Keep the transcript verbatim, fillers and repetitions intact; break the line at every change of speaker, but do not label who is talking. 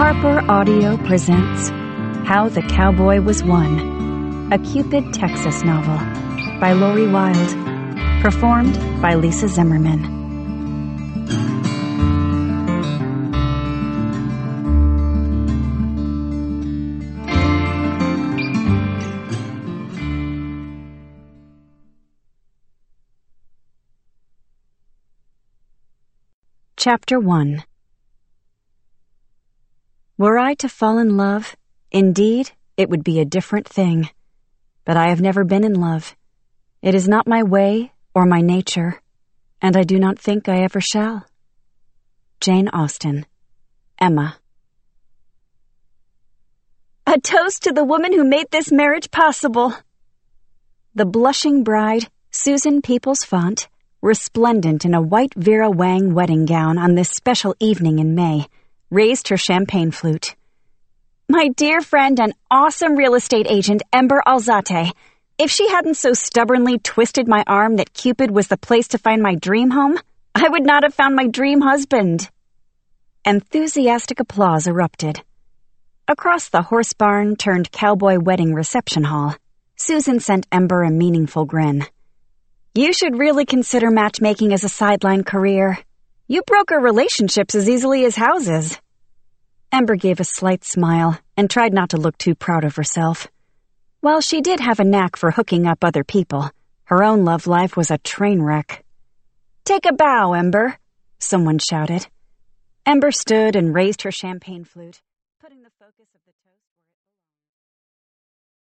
Harper Audio presents How the Cowboy Was Won, a Cupid, Texas novel by Lori Wilde, performed by Lisa Zimmerman. Chapter one. Were I to fall in love, indeed, it would be a different thing. But I have never been in love. It is not my way or my nature, and I do not think I ever shall. Jane Austen. Emma. A toast to the woman who made this marriage possible. The blushing bride, Susan Peoples Font, resplendent in a white Vera Wang wedding gown on this special evening in May, raised her champagne flute. My dear friend and awesome real estate agent, Ember Alzate, if she hadn't so stubbornly twisted my arm that Cupid was the place to find my dream home, I would not have found my dream husband. Enthusiastic applause erupted. Across the horse barn turned cowboy wedding reception hall, Susan sent Ember a meaningful grin. You should really consider matchmaking as a sideline career. You broker relationships as easily as houses. Ember gave a slight smile and tried not to look too proud of herself. While she did have a knack for hooking up other people, her own love life was a train wreck. Take a bow, Ember, someone shouted. Ember stood and raised her champagne flute, putting the focus of the toast...